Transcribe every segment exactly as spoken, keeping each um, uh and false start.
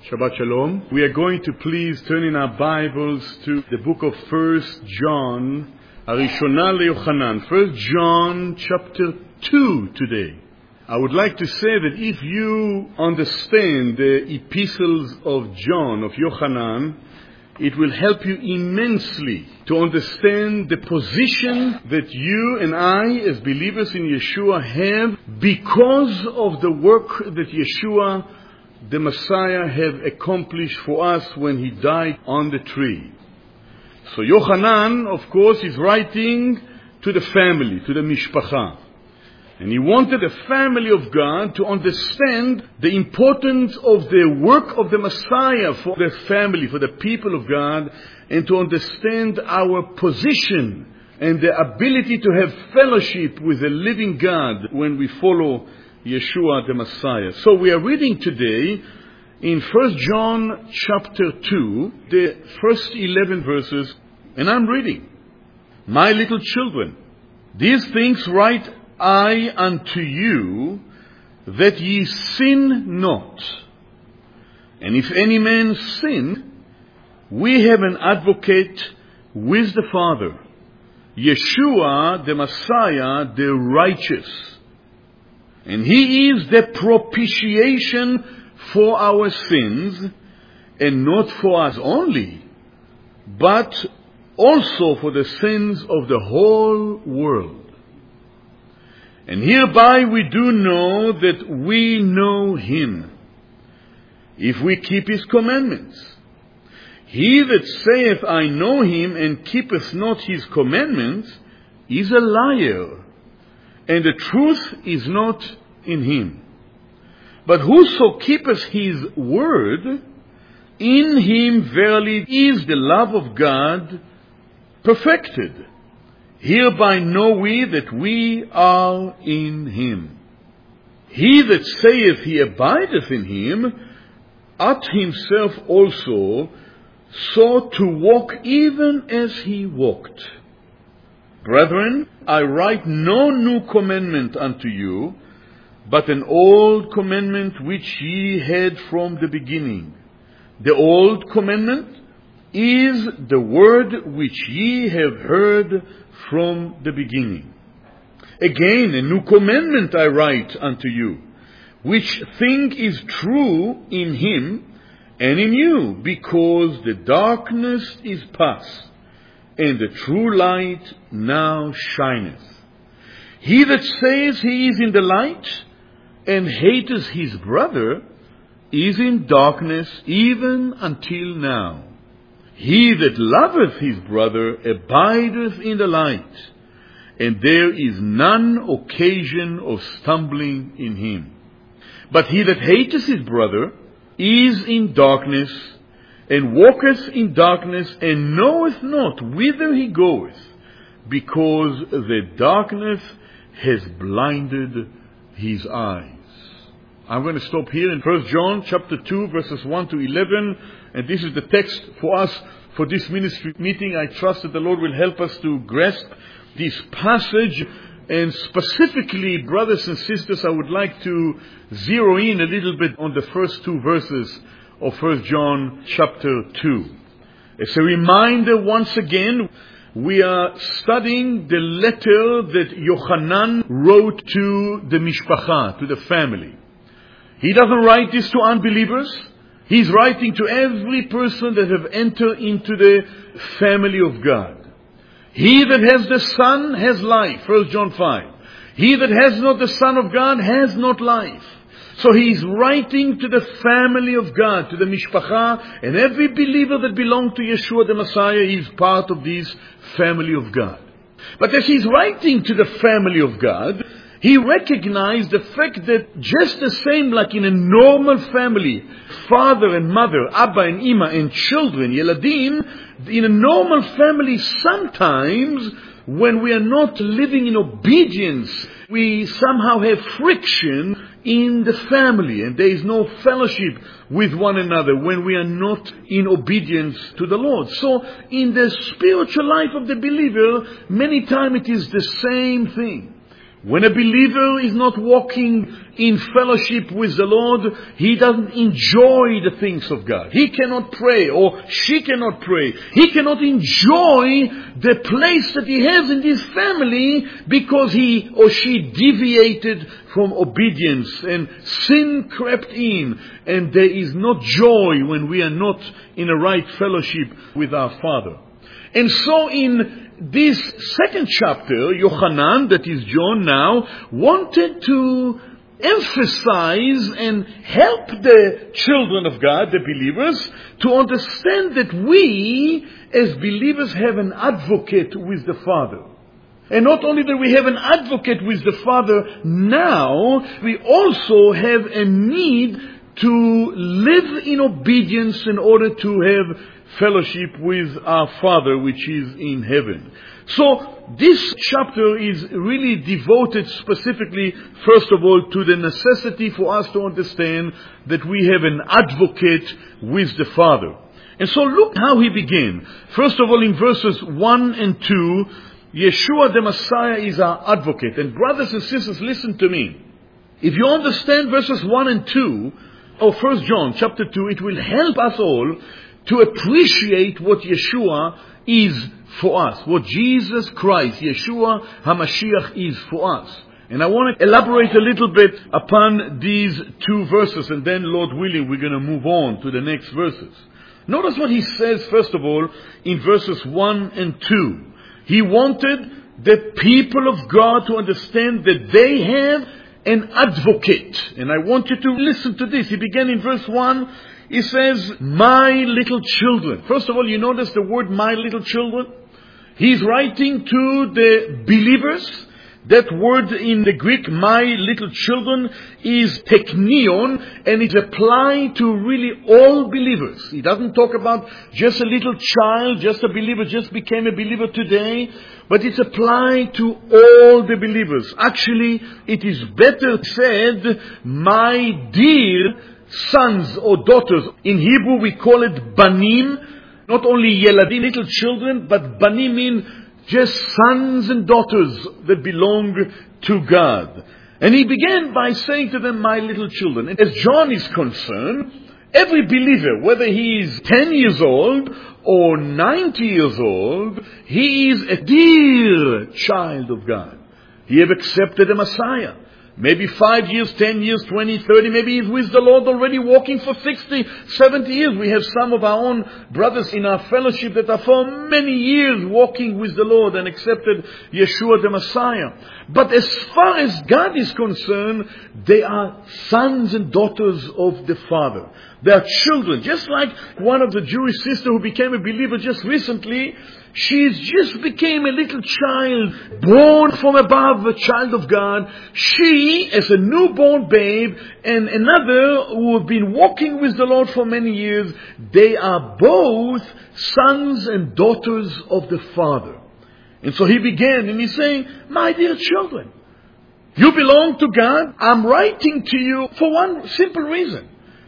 Shabbat Shalom. We are going to please turn in our Bibles to the book of First John, Arishona LeYochanan. First John chapter two today. I would like to say that if you understand the epistles of John, of Yochanan, it will help you immensely to understand the position that you and I as believers in Yeshua have because of the work that Yeshua, the Messiah, have accomplished for us when he died on the tree. So Yochanan, of course, is writing to the family, to the Mishpacha. And he wanted the family of God to understand the importance of the work of the Messiah for the family, for the people of God, and to understand our position and the ability to have fellowship with the living God when we follow Yeshua the Messiah. So we are reading today in First John chapter two, the first eleven verses, and I'm reading. My little children, these things write I unto you, that ye sin not. And if any man sin, we have an advocate with the Father, Yeshua the Messiah, the righteous. And he is the propitiation for our sins, and not for us only, but also for the sins of the whole world. And hereby we do know that we know him, if we keep his commandments. He that saith, I know him, and keepeth not his commandments, is a liar, and the truth is not in him. But whoso keepeth his word, in him verily is the love of God perfected. Hereby know we that we are in him. He that saith he abideth in him, ought himself also so to walk even as he walked. Brethren, I write no new commandment unto you, but an old commandment which ye had from the beginning. The old commandment is the word which ye have heard from the beginning. Again, a new commandment I write unto you, which thing is true in him and in you, because the darkness is past, and the true light now shineth. He that says he is in the light, and hateth his brother, is in darkness even until now. He that loveth his brother abideth in the light, and there is none occasion of stumbling in him. But he that hateth his brother is in darkness, and walketh in darkness, and knoweth not whither he goeth, because the darkness has blinded his eyes. I'm going to stop here in First John chapter two, verses one to eleven. And this is the text for us for this ministry meeting. I trust that the Lord will help us to grasp this passage. And specifically, brothers and sisters, I would like to zero in a little bit on the first two verses of First John chapter two. As a reminder, once again, we are studying the letter that Yochanan wrote to the Mishpacha, to the family. He doesn't write this to unbelievers. He's writing to every person that have entered into the family of God. He that has the Son has life, First John five. He that has not the Son of God has not life. So he's writing to the family of God, to the Mishpacha, and every believer that belongs to Yeshua the Messiah is part of this family of God. But as he's writing to the family of God, he recognized the fact that just the same like in a normal family, father and mother, Abba and Ima and children, Yeladim, in a normal family sometimes when we are not living in obedience, we somehow have friction in the family and there is no fellowship with one another when we are not in obedience to the Lord. So in the spiritual life of the believer, many times it is the same thing. When a believer is not walking in fellowship with the Lord, he doesn't enjoy the things of God. He cannot pray, or she cannot pray. He cannot enjoy the place that he has in this family because he or she deviated from obedience and sin crept in. And there is not joy when we are not in a right fellowship with our Father. And so in this second chapter, Yochanan, that is John now, wanted to emphasize and help the children of God, the believers, to understand that we, as believers, have an advocate with the Father. And not only that we have an advocate with the Father now, we also have a need to live in obedience in order to have fellowship with our Father which is in heaven. So this chapter is really devoted specifically, first of all, to the necessity for us to understand that we have an advocate with the Father. And so look how he began. First of all, in verses one and two, Yeshua the Messiah is our advocate. And brothers and sisters, listen to me. If you understand verses one and two of First John chapter two, it will help us all to appreciate what Yeshua is for us, what Jesus Christ, Yeshua HaMashiach, is for us. And I want to elaborate a little bit upon these two verses, and then, Lord willing, we're going to move on to the next verses. Notice what he says, first of all, in verses one and two. He wanted the people of God to understand that they have an advocate. And I want you to listen to this. He began in verse one. He says, my little children. First of all, you notice the word my little children? He's writing to the believers. That word in the Greek, my little children, is teknion, and it's applied to really all believers. He doesn't talk about just a little child, just a believer, just became a believer today, but it's applied to all the believers. Actually, it is better said, my dear sons or daughters. In Hebrew we call it banim, not only yeladim, little children, but banim mean just sons and daughters that belong to God. And he began by saying to them, my little children. And as John is concerned, every believer, whether he is ten years old or ninety years old, he is a dear child of God. He have accepted a Messiah. Maybe five years, ten years, twenty, thirty, maybe he's with the Lord already walking for sixty, seventy years. We have some of our own brothers in our fellowship that are for many years walking with the Lord and accepted Yeshua the Messiah. But as far as God is concerned, they are sons and daughters of the Father. They are children. Just like one of the Jewish sisters who became a believer just recently, she just became a little child, born from above, a child of God. She, as a newborn babe, and another who have been walking with the Lord for many years, they are both sons and daughters of the Father. And so he began, and he's saying, my dear children, you belong to God. I'm writing to you for one simple reason.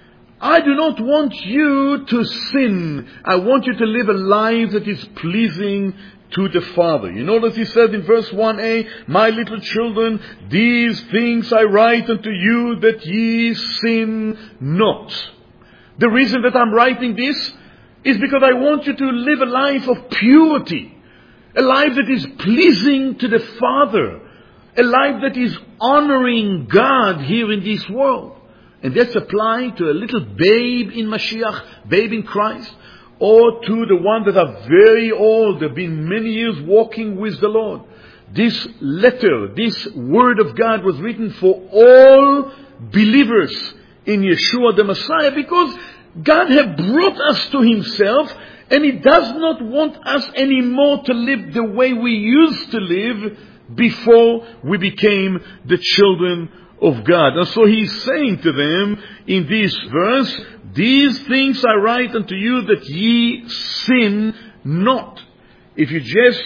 I do not want you to sin. I want you to live a life that is pleasing to the Father. You notice he said in verse one a, my little children, these things I write unto you that ye sin not. The reason that I'm writing this is because I want you to live a life of purity. A life that is pleasing to the Father. A life that is honoring God here in this world. And that's applied to a little babe in Mashiach, babe in Christ, or to the ones that are very old, have been many years walking with the Lord. This letter, this word of God was written for all believers in Yeshua the Messiah, because God has brought us to Himself, and He does not want us anymore to live the way we used to live before we became the children of God. And so he's saying to them in this verse, these things I write unto you that ye sin not. If you just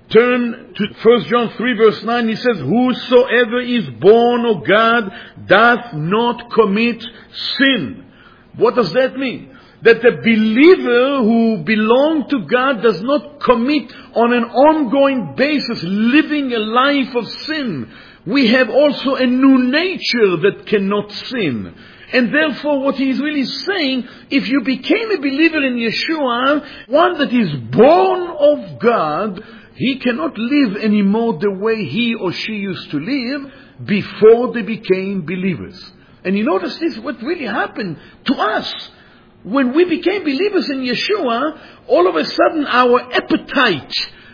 turn to First John three verse nine, he says, whosoever is born of God doth not commit sin. What does that mean? That the believer who belongs to God does not commit on an ongoing basis, living a life of sin. we have also a new nature that cannot sin. And therefore what he is really saying, if you became a believer in Yeshua, one that is born of God, he cannot live anymore the way he or she used to live before they became believers. And you notice this, what really happened to us. When we became believers in Yeshua, all of a sudden our appetite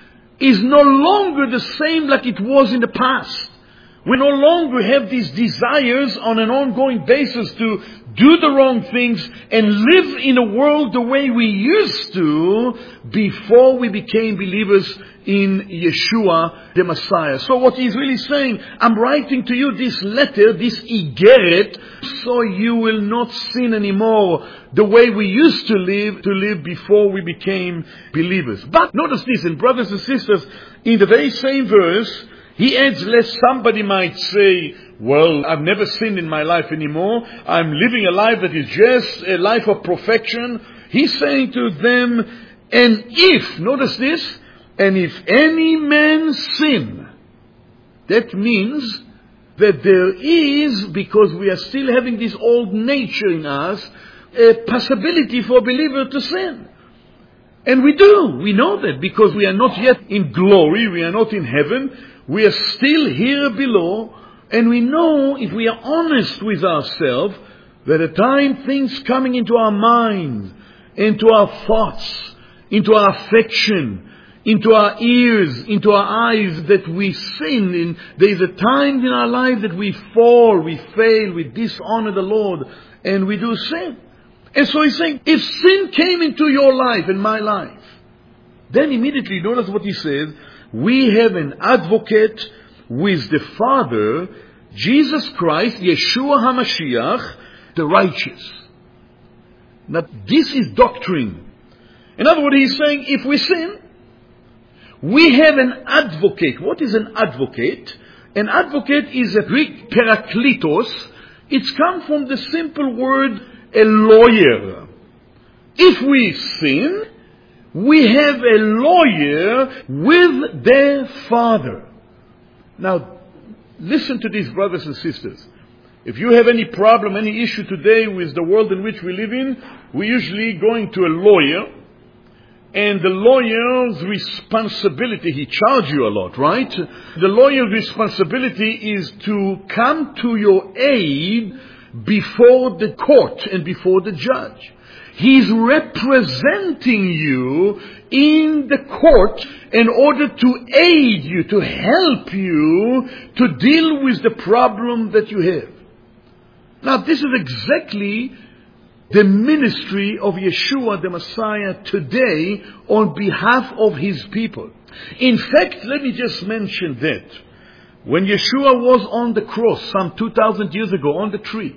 is no longer the same like it was in the past. We no longer have these desires on an ongoing basis to do the wrong things and live in a world the way we used to before we became believers in Yeshua the Messiah. So what he's really saying, I'm writing to you this letter, this igeret, so you will not sin anymore the way we used to live, to live before we became believers. But notice this, and brothers and sisters, in the very same verse, he adds, lest somebody might say, well, I've never sinned in my life anymore. I'm living a life that is just a life of perfection. He's saying to them, and if, notice this, and if any man sin, that means that there is, because we are still having this old nature in us, a possibility for a believer to sin. And we do. We know that because we are not yet in glory. We are not in heaven. We are still here below, and we know, if we are honest with ourselves, that at times things coming into our minds, into our thoughts, into our affection, into our ears, into our eyes, that we sin. And there is a time in our life that we fall, we fail, we dishonor the Lord, and we do sin. And so he's saying, if sin came into your life and my life, then immediately notice what he says, we have an advocate with the Father, Jesus Christ, Yeshua HaMashiach, the righteous. Now this is doctrine. In other words, he's saying, if we sin, we have an advocate. What is an advocate? An advocate is a Greek parakletos. It's come from the simple word, a lawyer. If we sin, we have a lawyer with their Father. Now, listen to these, brothers and sisters. If you have any problem, any issue today with the world in which we live in, we usually going to a lawyer. And the lawyer's responsibility, he charges you a lot, right? The lawyer's responsibility is to come to your aid before the court and before the judge. He's representing you in the court in order to aid you, to help you to deal with the problem that you have. Now, this is exactly the ministry of Yeshua the Messiah today on behalf of his people. In fact, let me just mention that when Yeshua was on the cross some two thousand years ago on the tree,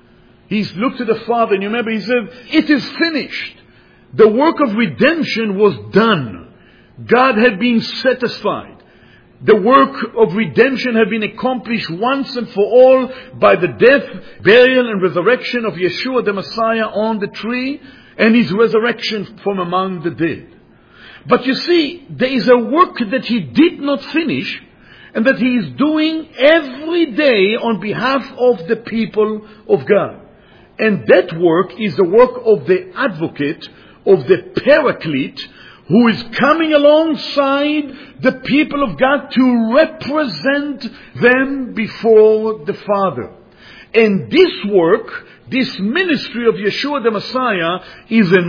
he looked to the Father, and you remember he said, it is finished. The work of redemption was done. God had been satisfied. The work of redemption had been accomplished once and for all by the death, burial, and resurrection of Yeshua the Messiah on the tree, and his resurrection from among the dead. But you see, there is a work that he did not finish, and that he is doing every day on behalf of the people of God. And that work is the work of the advocate, of the paraclete, who is coming alongside the people of God to represent them before the Father. And this work, this ministry of Yeshua the Messiah, is an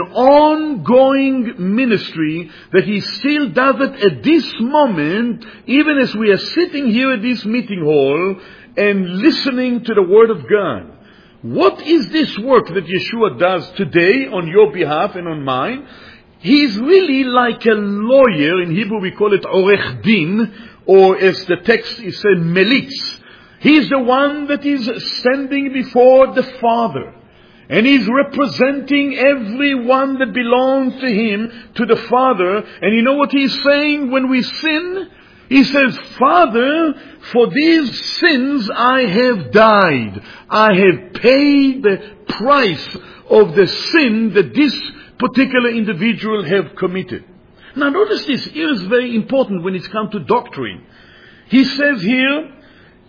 ongoing ministry that he still does it at this moment, even as we are sitting here at this meeting hall and listening to the Word of God. What is this work that Yeshua does today on your behalf and on mine? He is really like a lawyer. In Hebrew we call it orech din, or as the text is said, melitz. He is the one that is standing before the Father. And he's representing everyone that belongs to him, to the Father. And you know what he's saying when we sin? He says, Father, for these sins I have died. I have paid the price of the sin that this particular individual have committed. Now notice this. Here is very important when it comes to doctrine. He says here,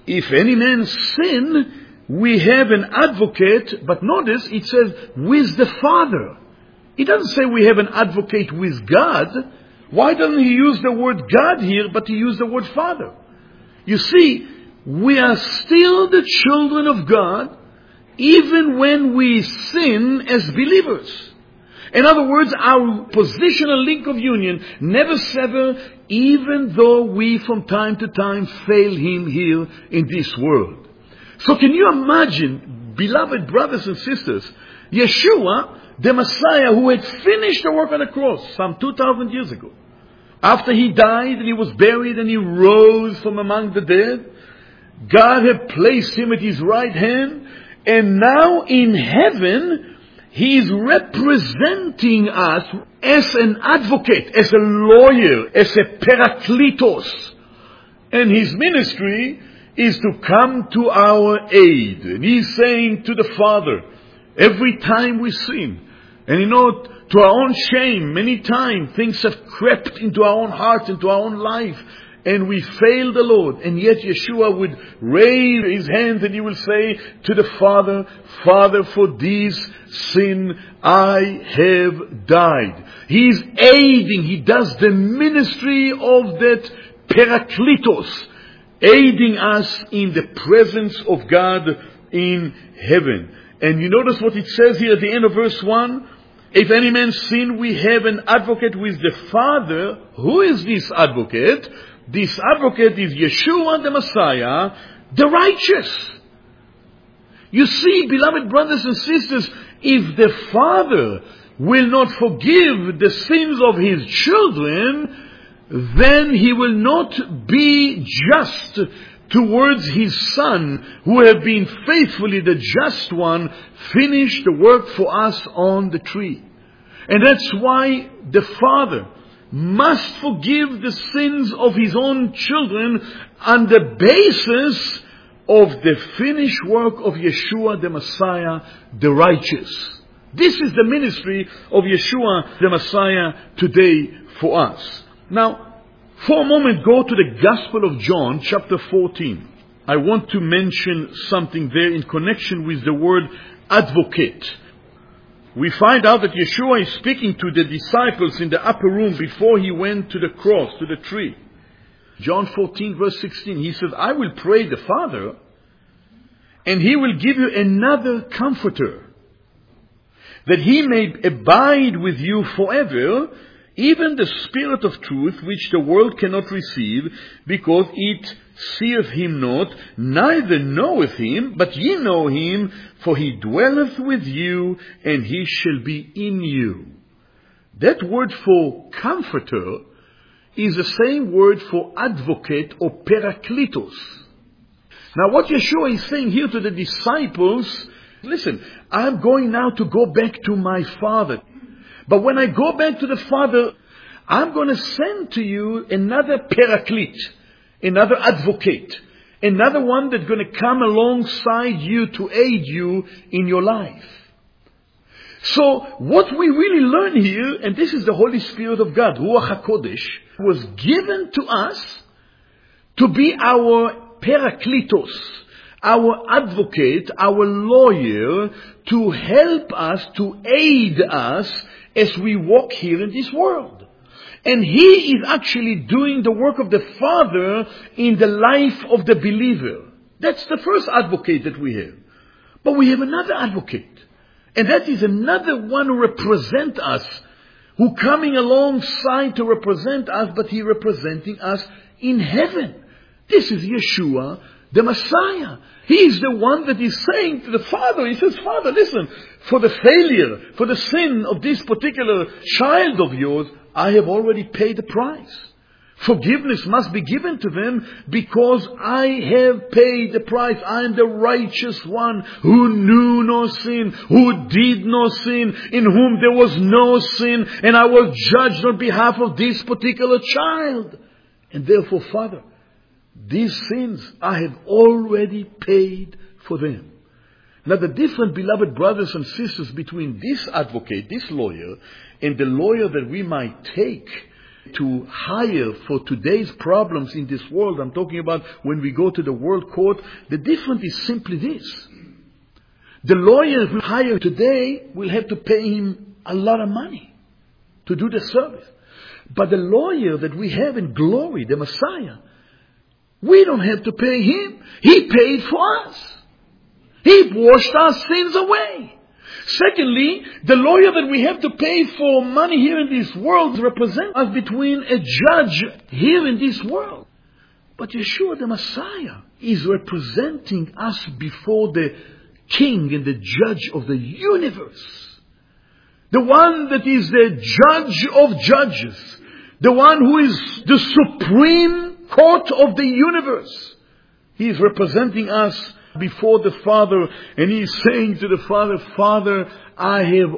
if any man sin, we have an advocate, but notice it says, with the Father. It doesn't say we have an advocate with God. Why doesn't he use the word God here, but he used the word Father? You see, we are still the children of God, even when we sin as believers. In other words, our positional link of union never sever, even though we from time to time fail him here in this world. So can you imagine, beloved brothers and sisters, Yeshua, the Messiah, who had finished the work on the cross some two thousand years ago, after he died and he was buried and he rose from among the dead, God had placed him at his right hand, and now in heaven, he is representing us as an advocate, as a lawyer, as a parakletos. And his ministry is to come to our aid. And he's saying to the Father, every time we sin, and you know, to our own shame, many times things have crept into our own hearts, into our own life, and we fail the Lord. And yet Yeshua would raise his hands and he will say to the Father, Father, for this sin I have died. He is aiding, he does the ministry of that parakletos, aiding us in the presence of God in heaven. And you notice what it says here at the end of verse one? If any man sin, we have an advocate with the Father. Who is this advocate? This advocate is Yeshua the Messiah, the righteous. You see, beloved brothers and sisters, if the Father will not forgive the sins of his children, then he will not be just towards his Son, who have been faithfully the just one, finished the work for us on the tree. And that's why the Father must forgive the sins of his own children on the basis of the finished work of Yeshua the Messiah, the righteous. This is the ministry of Yeshua the Messiah today for us. Now, for a moment, go to the Gospel of John, chapter fourteen. I want to mention something there in connection with the word advocate. We find out that Yeshua is speaking to the disciples in the upper room before he went to the cross, to the tree. John fourteen, verse sixteen, he says, I will pray the Father, and he will give you another comforter, that he may abide with you forever, even the Spirit of truth, which the world cannot receive, because it seeth him not, neither knoweth him, but ye know him, for he dwelleth with you, and he shall be in you. That word for comforter is the same word for advocate or parakletos. Now what Yeshua is saying here to the disciples, listen, I'm going now to go back to my Father. But when I go back to the Father, I'm going to send to you another paraclete, another advocate, another one that's going to come alongside you to aid you in your life. So what we really learn here, and this is the Holy Spirit of God, Ruach HaKodesh, was given to us to be our parakletos, our advocate, our lawyer, to help us, to aid us as we walk here in this world. And he is actually doing the work of the Father in the life of the believer. That's the first advocate that we have. But we have another advocate. And that is another one who represents us, who coming alongside to represent us, but he representing us in heaven. This is Yeshua, the Messiah. He is the one that is saying to the Father, he says, Father, listen, for the failure, for the sin of this particular child of yours, I have already paid the price. Forgiveness must be given to them because I have paid the price. I am the righteous one who knew no sin, who did no sin, in whom there was no sin, and I was judged on behalf of this particular child. And therefore, Father, these sins, I have already paid for them. Now the difference, beloved brothers and sisters, between this advocate, this lawyer, and the lawyer that we might take to hire for today's problems in this world, I'm talking about when we go to the world court, the difference is simply this. The lawyer we hire today will have to pay him a lot of money to do the service. But the lawyer that we have in glory, the Messiah, we don't have to pay him. He paid for us. He washed our sins away. Secondly, the lawyer that we have to pay for money here in this world represents us between a judge here in this world. But Yeshua the Messiah is representing us before the King and the Judge of the universe. The one that is the Judge of judges. The one who is the supreme court of the universe. He is representing us before the Father, and he is saying to the Father, Father, I have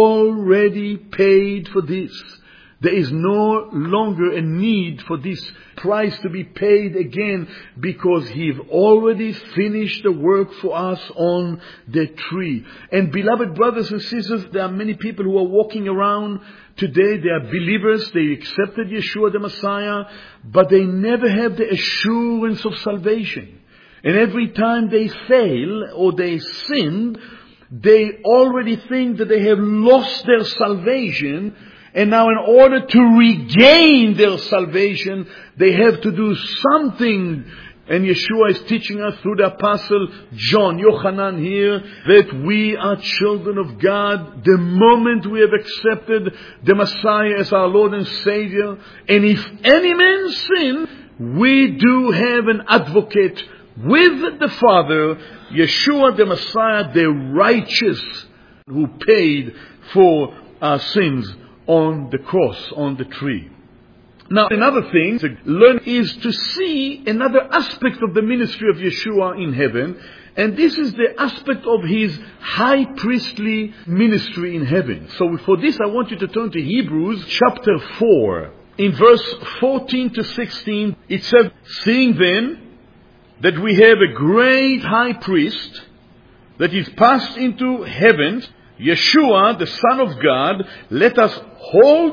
already paid for this. There is no longer a need for this price to be paid again, because he have already finished the work for us on the tree. And beloved brothers and sisters, there are many people who are walking around today. They are believers. They accepted Yeshua the Messiah, but they never have the assurance of salvation. And every time they fail or they sin, they already think that they have lost their salvation. And now in order to regain their salvation, they have to do something. And Yeshua is teaching us through the Apostle John, Yochanan here, that we are children of God the moment we have accepted the Messiah as our Lord and Savior. And if any man sin, we do have an advocate with the Father, Yeshua the Messiah, the righteous, who paid for our sins on the cross, on the tree. Now, another thing to learn is to see another aspect of the ministry of Yeshua in heaven, and this is the aspect of his high priestly ministry in heaven. So for this I want you to turn to Hebrews chapter four. In verse fourteen to sixteen, it says, seeing then that we have a great high priest that is passed into heaven, Yeshua, the Son of God, let us hold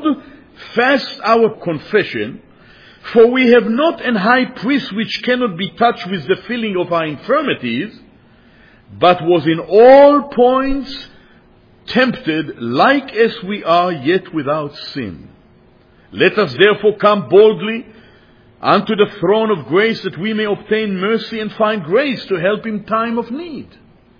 fast our confession, for we have not an high priest which cannot be touched with the feeling of our infirmities, but was in all points tempted like as we are, yet without sin. Let us therefore come boldly unto the throne of grace, that we may obtain mercy and find grace to help in time of need.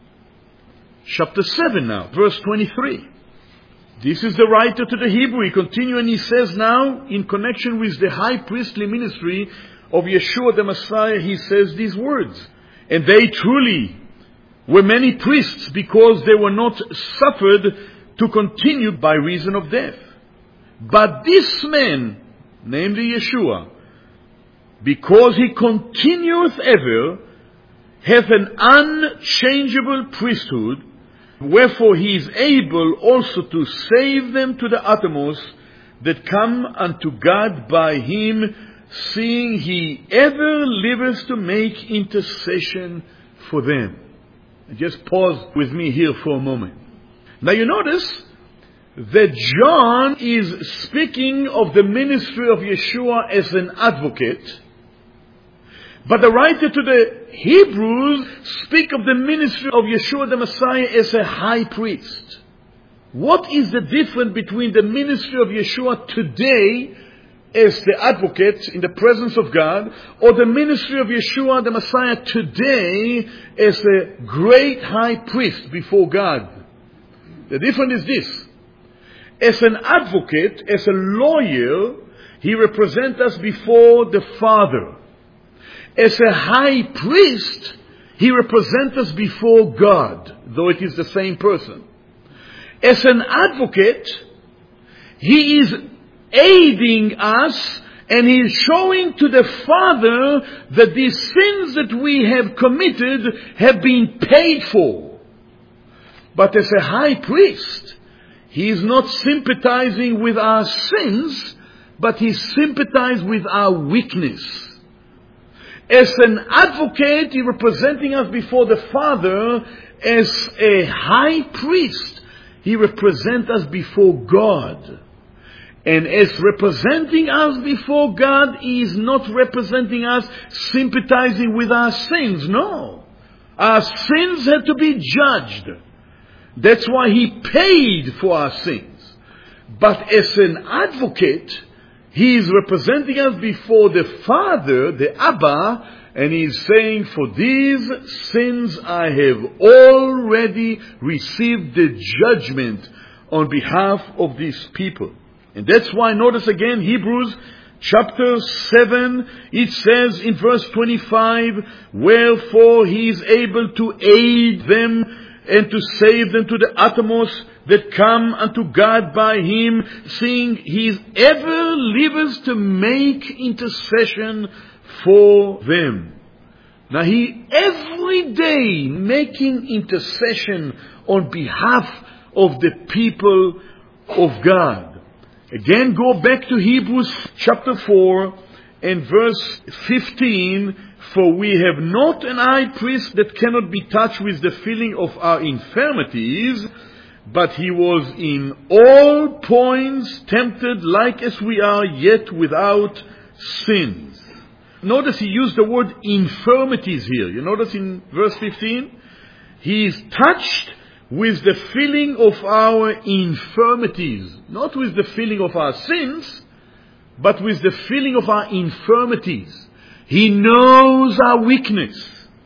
Chapter seven now, verse twenty-three. This is the writer to the Hebrew. He continues and he says now, in connection with the high priestly ministry of Yeshua the Messiah, he says these words. And they truly were many priests, because they were not suffered to continue by reason of death. But this man, namely Yeshua, because he continueth ever, hath an unchangeable priesthood, wherefore he is able also to save them to the uttermost that come unto God by him, seeing he ever liveth to make intercession for them. Just pause with me here for a moment. Now you notice that John is speaking of the ministry of Yeshua as an advocate, but the writer to the Hebrews speak of the ministry of Yeshua the Messiah as a high priest. What is the difference between the ministry of Yeshua today as the advocate in the presence of God, or the ministry of Yeshua the Messiah today as a great high priest before God? The difference is this. As an advocate, as a lawyer, he represents us before the Father. As a high priest, he represents us before God, though it is the same person. As an advocate, he is aiding us, and he is showing to the Father that the sins that we have committed have been paid for. But as a high priest, he is not sympathizing with our sins, but he sympathizes with our weakness. As an advocate, he representing us before the Father. As a high priest, he represents us before God. And as representing us before God, He is not representing us sympathizing with our sins. No. Our sins had to be judged. That's why He paid for our sins. But as an advocate, He is representing us before the Father, the Abba, and He is saying, for these sins I have already received the judgment on behalf of these people. And that's why, notice again, Hebrews chapter seven, it says in verse twenty-five, wherefore He is able to aid them and to save them to the uttermost that come unto God by Him, seeing He is ever liveth to make intercession for them. Now He every day making intercession on behalf of the people of God. Again, go back to Hebrews chapter four and verse fifteen. For we have not an high priest that cannot be touched with the feeling of our infirmities, but He was in all points tempted like as we are, yet without sins. Notice He used the word infirmities here. You notice in verse fifteen? He is touched with the feeling of our infirmities. Not with the feeling of our sins, but with the feeling of our infirmities. He knows our weakness.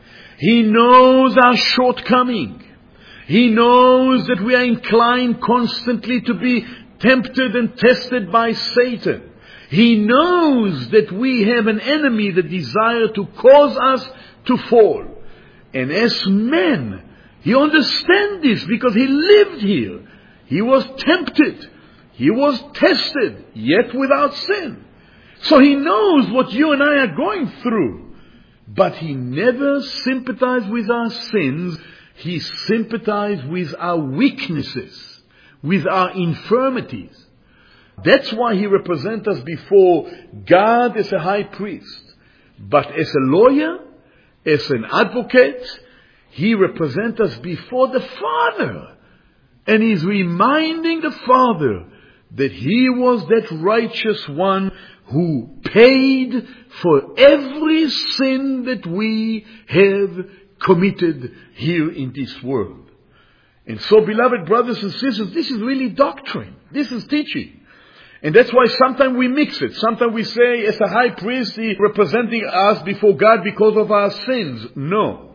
He knows our shortcoming. He knows that we are inclined constantly to be tempted and tested by Satan. He knows that we have an enemy that desires to cause us to fall. And as men, He understands this because He lived here. He was tempted. He was tested, yet without sin. So He knows what you and I are going through. But He never sympathized with our sins. He sympathized with our weaknesses, with our infirmities. That's why He represents us before God as a high priest. But as a lawyer, as an advocate, He represents us before the Father. And He's reminding the Father that He was that righteous one who paid for every sin that we have committed here in this world. And so, beloved brothers and sisters, this is really doctrine. This is teaching. And that's why sometimes we mix it. Sometimes we say, as a high priest, He representing us before God because of our sins. No.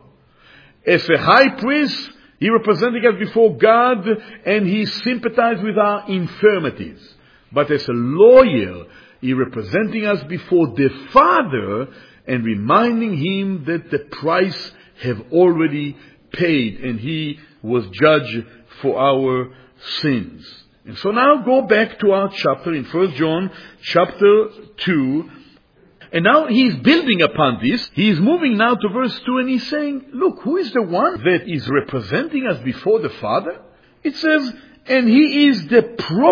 As a high priest, He representing us before God, and He sympathized with our infirmities. But as a lawyer, He representing us before the Father and reminding Him that the price have already paid and He was judged for our sins. And so now go back to our chapter in First John chapter two. And now he's building upon this. He is moving now to verse two and he's saying, look, who is the one that is representing us before the Father? It says, and He is the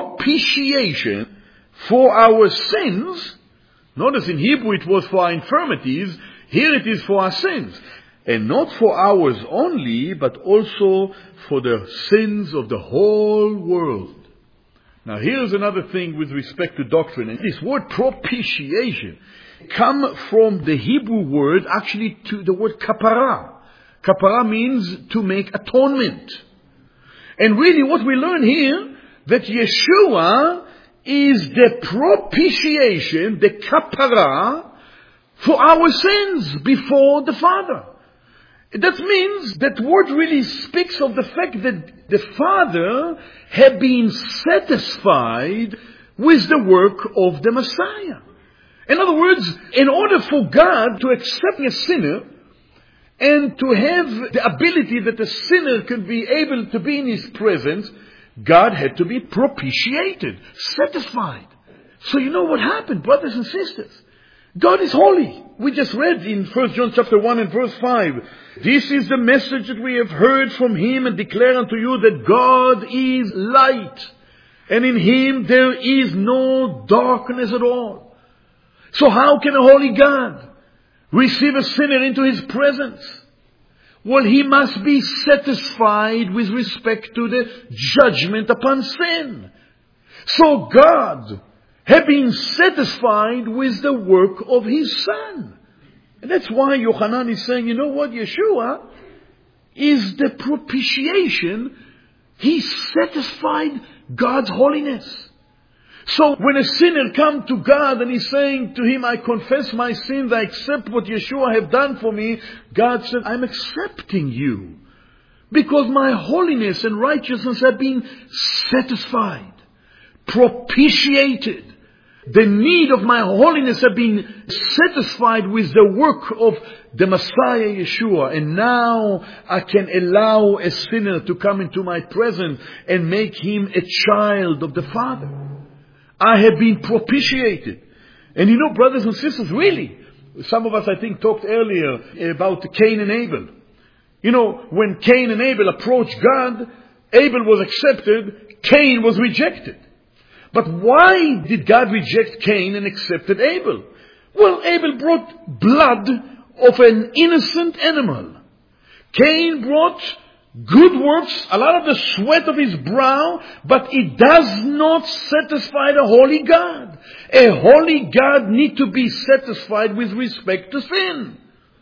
propitiation for our sins. Notice in Hebrew it was for our infirmities. Here it is for our sins. And not for ours only, but also for the sins of the whole world. Now here's another thing with respect to doctrine. And this word propitiation come from the Hebrew word actually to the word kapara. Kapara means to make atonement. And really what we learn here, that Yeshua is the propitiation, the kapara, for our sins before the Father. That means that word really speaks of the fact that the Father had been satisfied with the work of the Messiah. In other words, in order for God to accept a sinner and to have the ability that the sinner could be able to be in His presence, God had to be propitiated, satisfied. So you know what happened, brothers and sisters? God is holy. We just read in First John chapter one and verse five. This is the message that we have heard from Him and declare unto you that God is light. And in Him there is no darkness at all. So how can a holy God receive a sinner into His presence? Well, He must be satisfied with respect to the judgment upon sin. So God have been satisfied with the work of His Son. And that's why Yochanan is saying, you know what, Yeshua is the propitiation. He satisfied God's holiness. So when a sinner comes to God and he's saying to Him, I confess my sins, I accept what Yeshua have done for me, God said, I'm accepting you. Because my holiness and righteousness have been satisfied, propitiated. The need of my holiness have been satisfied with the work of the Messiah Yeshua. And now I can allow a sinner to come into my presence and make him a child of the Father. I have been propitiated. And you know, brothers and sisters, really, some of us, I think, talked earlier about Cain and Abel. You know, when Cain and Abel approached God, Abel was accepted, Cain was rejected. But why did God reject Cain and accepted Abel? Well, Abel brought blood of an innocent animal. Cain brought good works, a lot of the sweat of his brow, but it does not satisfy the holy God. A holy God needs to be satisfied with respect to sin.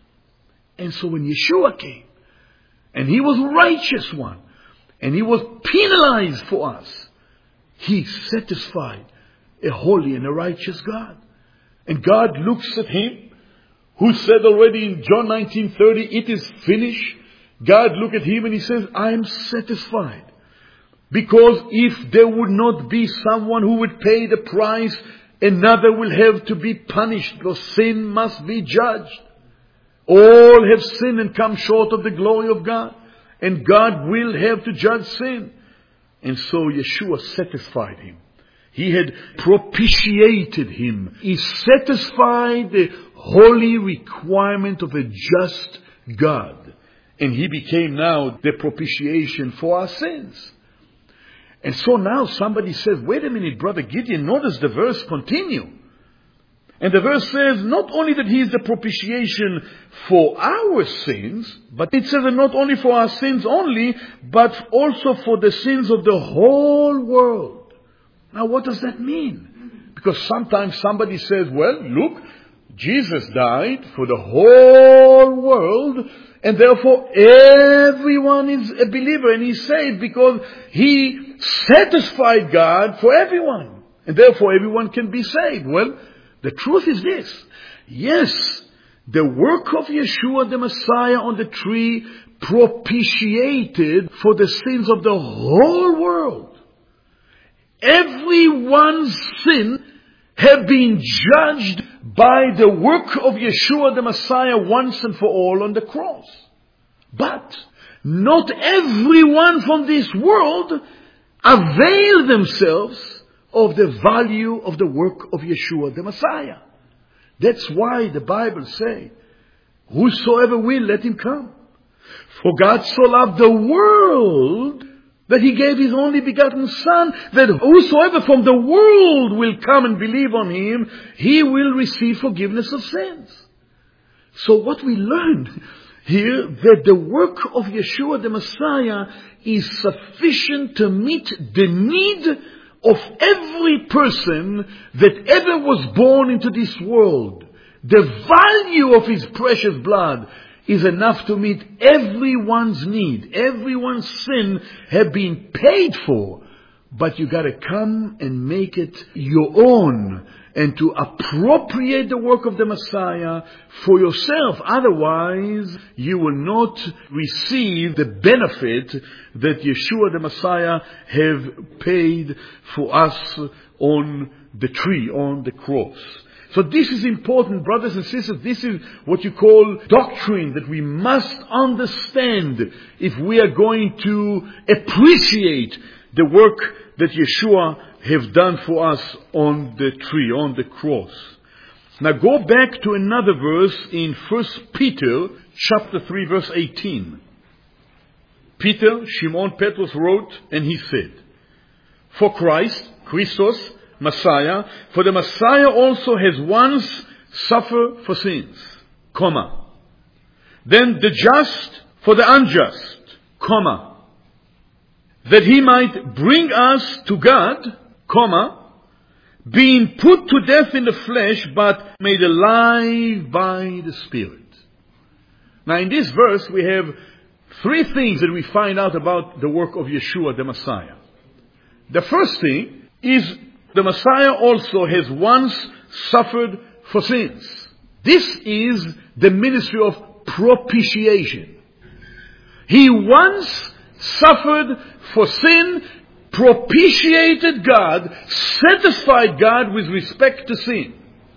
And so when Yeshua came, and He was righteous one, and He was penalized for us, He satisfied a holy and a righteous God. And God looks at Him, who said already in John nineteen thirty, it is finished. God looked at Him and He says, I am satisfied. Because if there would not be someone who would pay the price, another will have to be punished, because sin must be judged. All have sinned and come short of the glory of God. And God will have to judge sin. And so Yeshua satisfied Him. He had propitiated Him. He satisfied the holy requirement of a just God. And He became now the propitiation for our sins. And so now somebody says, wait a minute, Brother Gideon, notice the verse continue. And the verse says not only that He is the propitiation for our sins, but it says that not only for our sins only, but also for the sins of the whole world. Now what does that mean? Because sometimes somebody says, well, look, Jesus died for the whole world, and therefore everyone is a believer and He's saved because He satisfied God for everyone. And therefore everyone can be saved. Well, the truth is this. Yes, the work of Yeshua the Messiah on the tree propitiated for the sins of the whole world. Everyone's sin have been judged by the work of Yeshua the Messiah once and for all on the cross. But not everyone from this world avail themselves of the value of the work of Yeshua the Messiah. That's why the Bible says, whosoever will, let him come. For God so loved the world that He gave His only begotten Son, that whosoever from the world will come and believe on Him, he will receive forgiveness of sins. So what we learned here, that the work of Yeshua the Messiah is sufficient to meet the need of every person that ever was born into this world. The value of His precious blood is enough to meet everyone's need. Everyone's sin have been paid for. But you gotta come and make it your own, and to appropriate the work of the Messiah for yourself. Otherwise, you will not receive the benefit that Yeshua the Messiah have paid for us on the tree, on the cross. So this is important, brothers and sisters. This is what you call doctrine that we must understand if we are going to appreciate the work that Yeshua have done for us on the tree, on the cross. Now go back to another verse in First Peter chapter three verse eighteen. Peter, Shimon Petrus wrote, and he said, for Christ, Christos, Messiah, for the Messiah also has once suffered for sins, comma. Then the just for the unjust, comma. That He might bring us to God, comma, being put to death in the flesh, but made alive by the Spirit. Now in this verse we have three things that we find out about the work of Yeshua the Messiah. The first thing is the Messiah also has once suffered for sins. This is the ministry of propitiation. He once suffered for sin, propitiated God, satisfied God with respect to sin.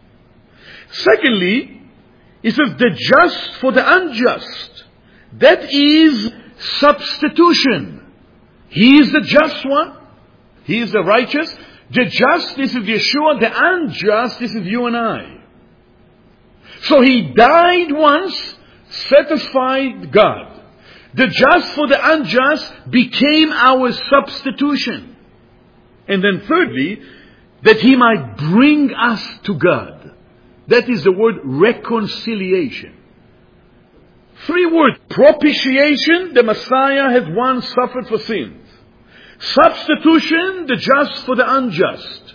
Secondly, he says the just for the unjust. That is substitution. He is the just one. He is the righteous. The just, this is Yeshua. The unjust, this is you and I. So he died once, satisfied God. The just for the unjust became our substitution. And then thirdly, that he might bring us to God. That is the word reconciliation. Three words. Propitiation, the Messiah has once suffered for sins. Substitution, the just for the unjust.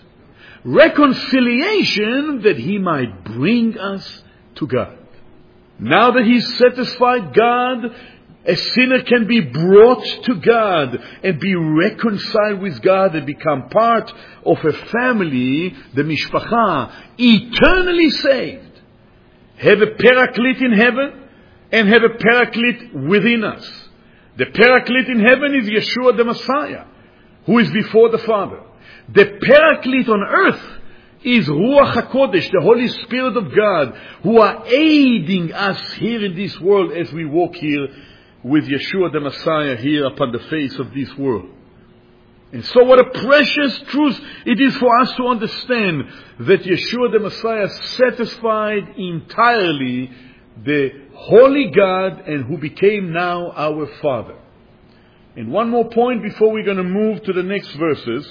Reconciliation, that he might bring us to God. Now that he's satisfied God, a sinner can be brought to God and be reconciled with God and become part of a family, the Mishpacha, eternally saved. Have a paraclete in heaven and have a paraclete within us. The paraclete in heaven is Yeshua the Messiah, who is before the Father. The paraclete on earth is Ruach HaKodesh, the Holy Spirit of God, who are aiding us here in this world as we walk here with Yeshua the Messiah here upon the face of this world. And so what a precious truth it is for us to understand that Yeshua the Messiah satisfied entirely the Holy God and who became now our Father. And one more point before we're going to move to the next verses.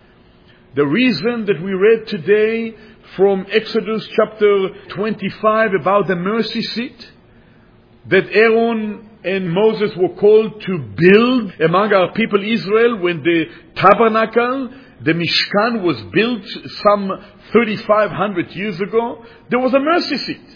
The reason that we read today from Exodus chapter twenty-five about the mercy seat, that Aaron and Moses were called to build among our people Israel when the tabernacle, the Mishkan, was built some thirty-five hundred years ago, there was a mercy seat.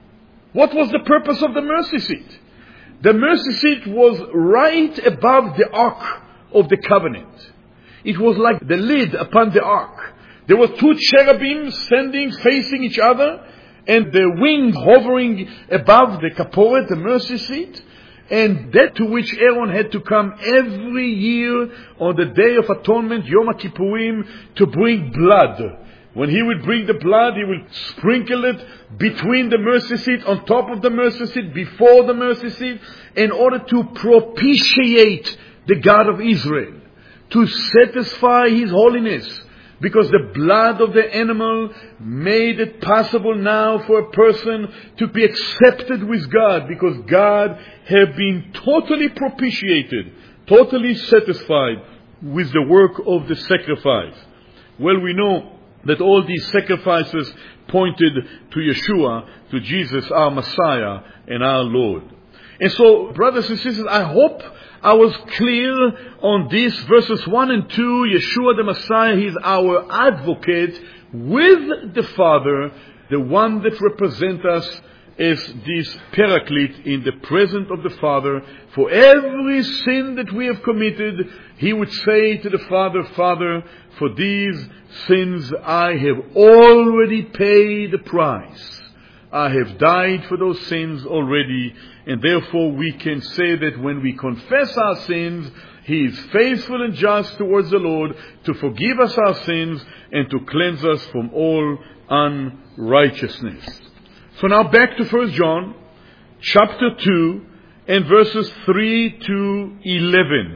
What was the purpose of the mercy seat? The mercy seat was right above the ark of the covenant. It was like the lid upon the ark. There were two cherubim standing facing each other, and the wing hovering above the kaporet, the mercy seat, and that to which Aaron had to come every year on the Day of Atonement, Yom Kippurim, to bring blood. When he would bring the blood, he would sprinkle it between the mercy seat, on top of the mercy seat, before the mercy seat, in order to propitiate the God of Israel, to satisfy His holiness. Because the blood of the animal made it possible now for a person to be accepted with God, because God had been totally propitiated, totally satisfied with the work of the sacrifice. Well, we know that all these sacrifices pointed to Yeshua, to Jesus, our Messiah and our Lord. And so, brothers and sisters, I hope I was clear on this. Verses one and two, Yeshua the Messiah, He is our advocate with the Father, the one that represents us as this paraclete in the presence of the Father. For every sin that we have committed, He would say to the Father, Father, for these sins I have already paid the price. I have died for those sins already, and therefore we can say that when we confess our sins, He is faithful and just towards the Lord to forgive us our sins and to cleanse us from all unrighteousness. So now back to First John, chapter two, and verses three to eleven.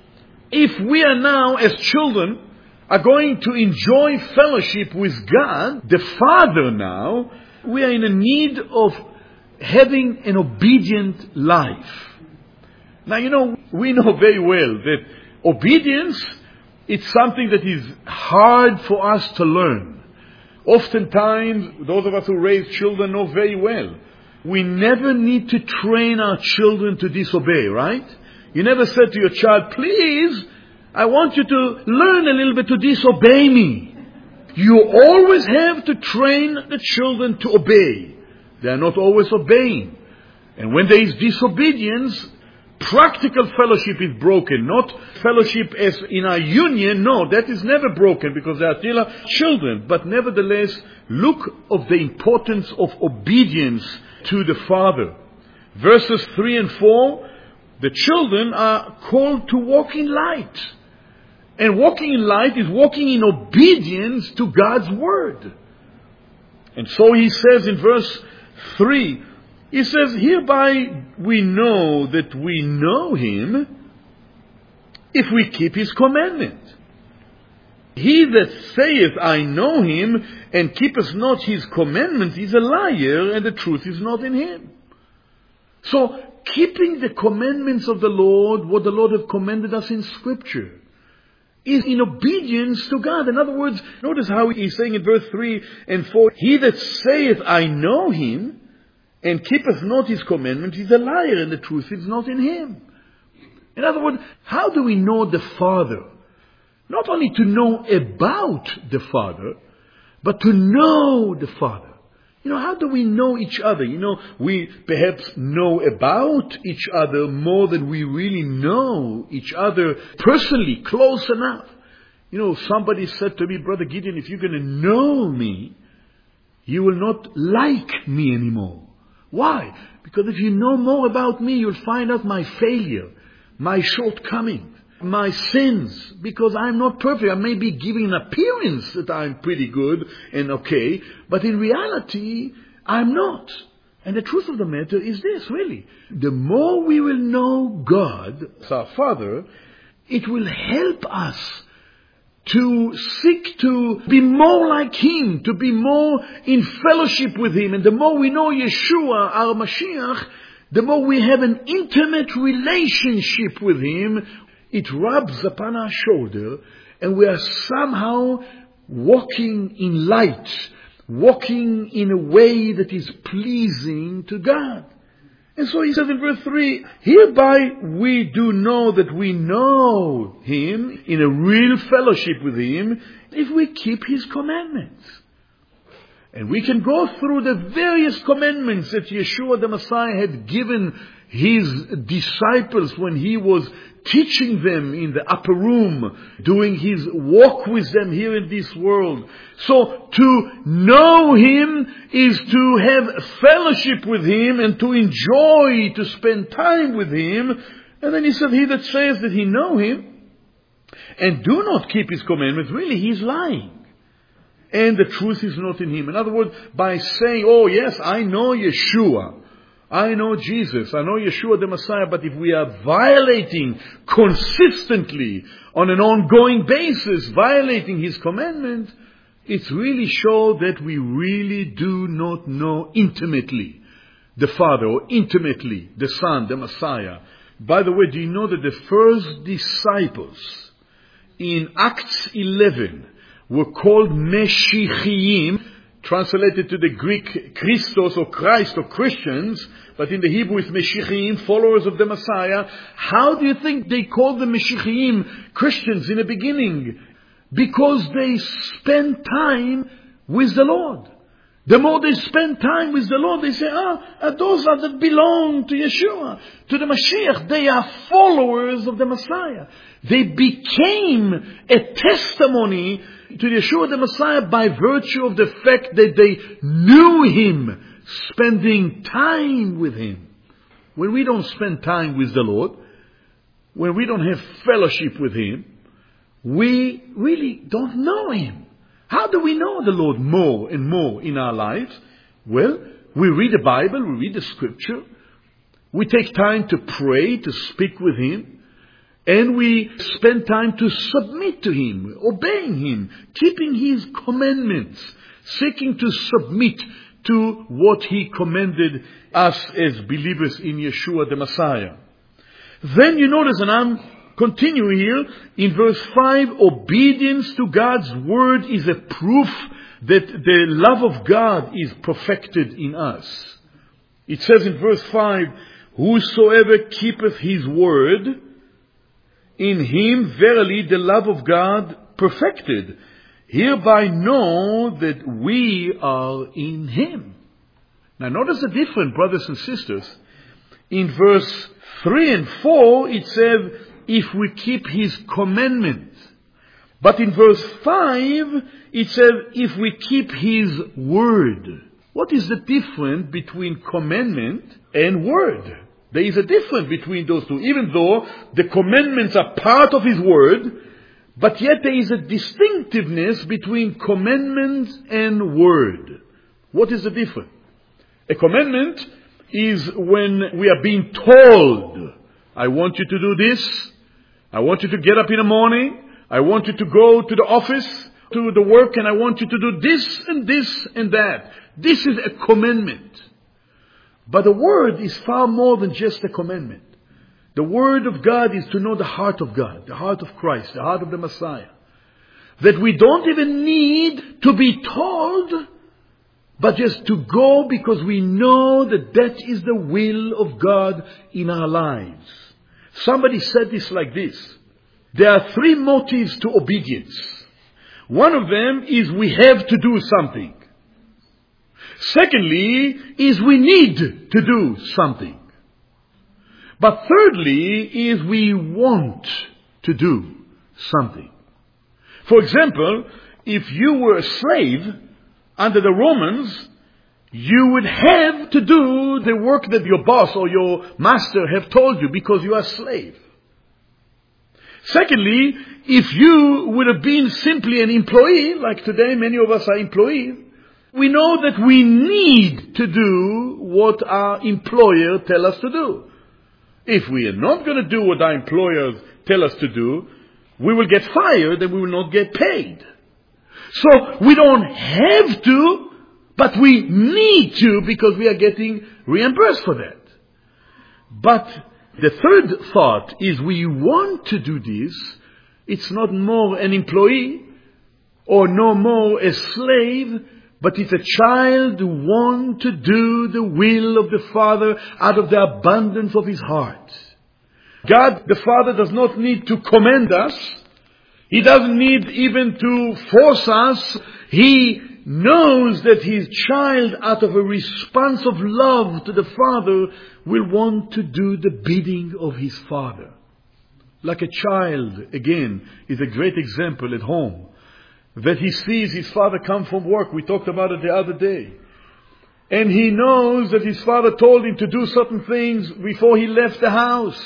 If we are now, as children, are going to enjoy fellowship with God, the Father now, we are in a need of having an obedient life. Now, you know, we know very well that obedience, it's something that is hard for us to learn. Oftentimes, those of us who raise children know very well, we never need to train our children to disobey, right? You never said to your child, please, I want you to learn a little bit to disobey me. You always have to train the children to obey. They are not always obeying. And when there is disobedience, practical fellowship is broken. Not fellowship as in our union. No, that is never broken because they are still children. But nevertheless, look of the importance of obedience to the Father. Verses three and four, the children are called to walk in light. And walking in light is walking in obedience to God's Word. And so he says in verse three, he says, hereby we know that we know him if we keep his commandment. He that saith, I know him, and keepeth not his commandment is a liar, and the truth is not in him. So, keeping the commandments of the Lord, what the Lord has commanded us in Scripture, is in obedience to God. In other words, notice how he's saying in verse three and four, he that saith, I know him, and keepeth not his commandment is a liar, and the truth is not in him. In other words, how do we know the Father? Not only to know about the Father, but to know the Father. You know, how do we know each other? You know, we perhaps know about each other more than we really know each other personally, close enough. You know, somebody said to me, Brother Gideon, if you're going to know me, you will not like me anymore. Why? Because if you know more about me, you'll find out my failure, my shortcomings, my sins, because I'm not perfect. I may be giving an appearance that I'm pretty good and okay, but in reality, I'm not. And the truth of the matter is this, really. The more we will know God, as our Father, it will help us to seek to be more like Him, to be more in fellowship with Him. And the more we know Yeshua, our Mashiach, the more we have an intimate relationship with Him, it rubs upon our shoulder, and we are somehow walking in light, walking in a way that is pleasing to God. And so he says in verse three, hereby we do know that we know Him in a real fellowship with Him if we keep His commandments. And we can go through the various commandments that Yeshua the Messiah had given His disciples when He was teaching them in the upper room, doing His walk with them here in this world. So to know Him is to have fellowship with Him and to enjoy, to spend time with Him. And then he said, he that says that he know Him and do not keep His commandments, really he's lying. And the truth is not in him. In other words, by saying, oh yes, I know Yeshua, I know Jesus, I know Yeshua the Messiah, but if we are violating consistently on an ongoing basis, violating His commandment, it's really show that we really do not know intimately the Father, or intimately the Son, the Messiah. By the way, do you know that the first disciples in Acts eleven were called Meshichim, translated to the Greek Christos or Christ or Christians, but in the Hebrew it's Meshichim, followers of the Messiah. How do you think they called the Meshichim Christians in the beginning? Because they spend time with the Lord. The more they spend time with the Lord, they say, ah, those are that belong to Yeshua, to the Mashiach. They are followers of the Messiah. They became a testimony to Yeshua the Messiah by virtue of the fact that they knew Him, spending time with Him. When we don't spend time with the Lord, when we don't have fellowship with Him, we really don't know Him. How do we know the Lord more and more in our lives? Well, we read the Bible, we read the Scripture, we take time to pray, to speak with Him, and we spend time to submit to Him, obeying Him, keeping His commandments, seeking to submit to what He commanded us as believers in Yeshua the Messiah. Then you notice, and I'm continuing here, in verse five, obedience to God's Word is a proof that the love of God is perfected in us. It says in verse five, whosoever keepeth His Word, in him verily the love of God perfected. Hereby know that we are in Him. Now notice the difference, brothers and sisters. In verse three and four, it says, if we keep His commandments. But in verse five, it says, if we keep His word. What is the difference between commandment and word? There is a difference between those two. Even though the commandments are part of His word, but yet there is a distinctiveness between commandments and word. What is the difference? A commandment is when we are being told, I want you to do this. I want you to get up in the morning. I want you to go to the office, to the work, and I want you to do this and this and that. This is a commandment. But the word is far more than just a commandment. The word of God is to know the heart of God, the heart of Christ, the heart of the Messiah. That we don't even need to be told, but just to go because we know that that is the will of God in our lives. Somebody said this like this. There are three motives to obedience. One of them is we have to do something. Secondly, is we need to do something. But thirdly, is we want to do something. For example, if you were a slave under the Romans, you would have to do the work that your boss or your master have told you because you are a slave. Secondly, if you would have been simply an employee, like today many of us are employees, we know that we need to do what our employer tells us to do. If we are not going to do what our employers tell us to do, we will get fired and we will not get paid. So we don't have to, but we need to because we are getting reimbursed for that. But the third thought is we want to do this. It's not more an employee or no more a slave, but it's a child who wants to do the will of the Father out of the abundance of his heart. God the Father does not need to command us. He doesn't need even to force us. He knows that his child, out of a response of love to the Father, will want to do the bidding of his Father. Like a child, again, is a great example at home. That he sees his father come from work. We talked about it the other day. And he knows that his father told him to do certain things before he left the house.